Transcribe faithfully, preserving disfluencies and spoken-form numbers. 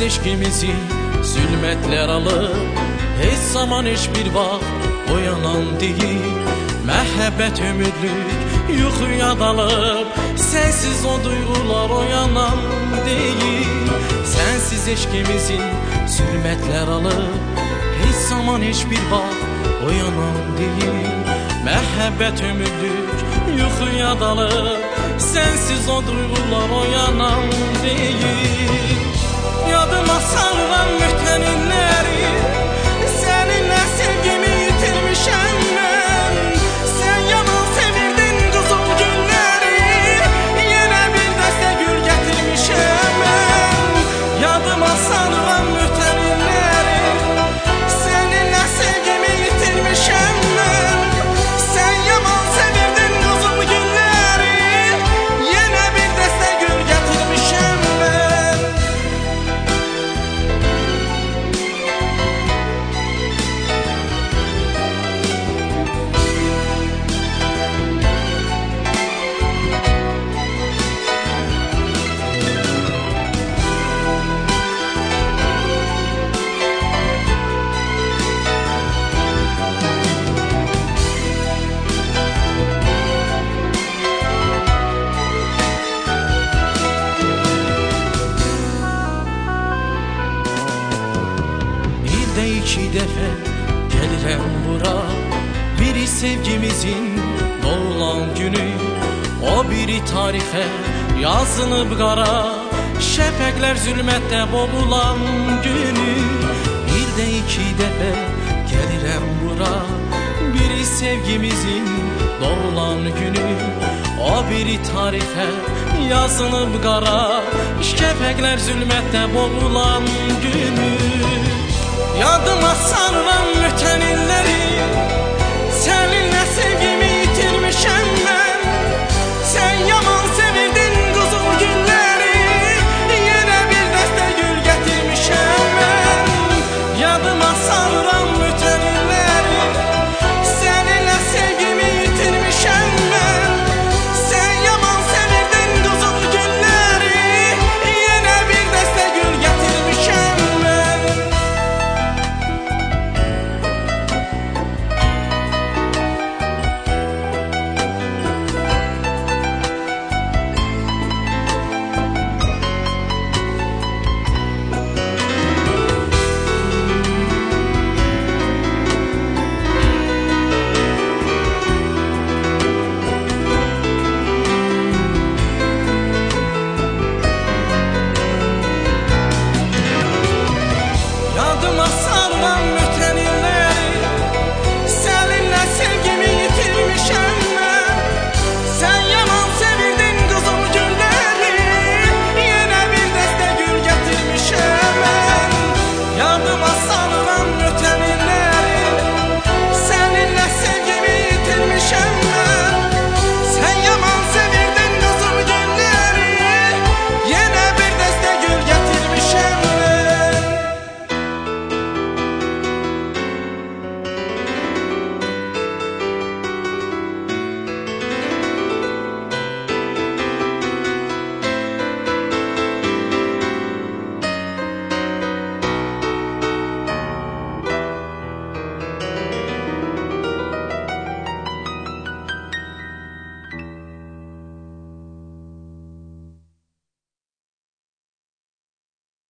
Sensiz eşkimizi zülmetler alıp, hiç zaman hiçbir vaxt oyanan değil. Məhəbbət ümidlik yuxuya dalıb, sensiz o duygular oyanan değil. Sensiz eşkimizin zülmetler alıp, hiç zaman hiçbir vaxt oyanan değil. Məhəbbət ümidlik yuxuya dalıb, sensiz o duygular oyanan değil. Yadıma salınan mütən illəri, seninle sevgimi yitirmişəm mən. Sen yaman sevirdin qızıl günləri, yenə bir dəstə gül gətirmişəm mən. Yadıma salınan mütən illəri, seninle sevgimi yitirmişəm mən. Sen yaman sevirdin qızıl günləri, yenə bir dəstə gül gətirmişəm mən. İldə iki dəfə gəlirəm bura, biri sevgimizin doğulan günü, o biri tarixə yazılıb qara, şəfəqlər zülmətdə boğulan günü. İldə iki dəfə gəlirəm bura, biri sevgimizin doğulan günü, o biri tarixə yazılıb qara, şəfəqlər zülmətdə boğulan günü. Yadıma salınan mütən illəri, seninle sevgimi yitirmişəm mən. Sen yaman sevirdin qızıl günləri, yenə bir dəstə gül gətirmişəm mən. Yadıma salınan mütən